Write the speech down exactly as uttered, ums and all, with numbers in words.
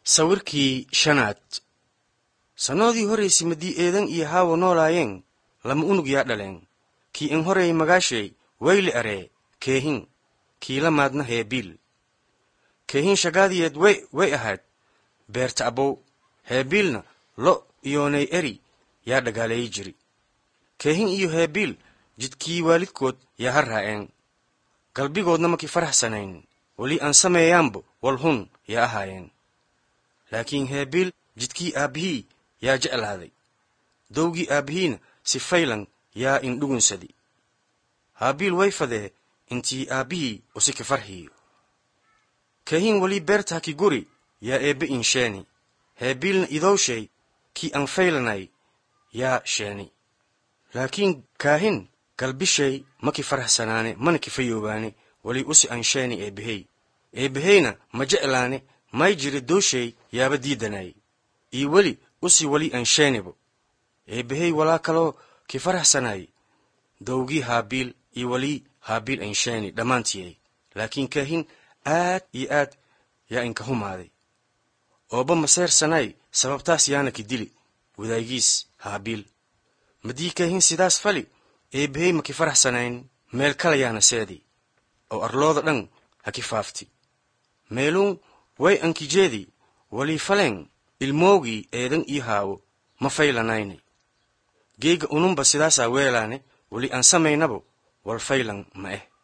sawirkii shanaad sanadii horeysi madii eedan iyo haawo noolaayeen lama unug yaa dhaleen kii in horey magaashay wayli aree keehin kii la maadna heebiil keehin shagaadiyeed way way ahayd beerta abow heebiilna lo iyoonay eri yaa dhagaaleey jiri keehin iyo heebiil jidkii waalidkood yaa ha raaceen galbigoodna markii faraxsanayn weli aan sameeyaanbo walhun yaa ahaayeen laakiin heebiil jidkii aabbihii yaa jeclaaday dowgii aabbihiina si faylan yaa indhugunsadi haabiil way fadee intii aabbihii usika farxiyo keehin weli beerta ki guri yaa eebbe in sheeni heebiilna idowshay kii aan faylanay yaa sheeni laakiin kaahin galbishay maki faraxsanaane mana kifayoobaane weli usi aan sheeni eebbehey eebbeheyna ma jeclaane may jiri dowshay yaaba diidanay ii weli usi weli aan sheenibo eebbehey walaa kaloo ki faraxsanay dowgii haabiil iyo weli haabiil aan sheeni dhammaantiyey laakiin kaahin aad iyo aad yaa inka humaaday ooba maseersanay sababtaas yaana ki dili wadaagiis haabiil madii kaahin sidaas fali eebbehey ma ki faraxsanayn meel kala yaana seedi oo arlooda dhan ha ki faafti meeluun way ankijeedi weli faleen ilmoogii eedan ii haawo ma faylanayne geega ununba sidaasaa weelaane weli aan samaynabo wal faylan ma eh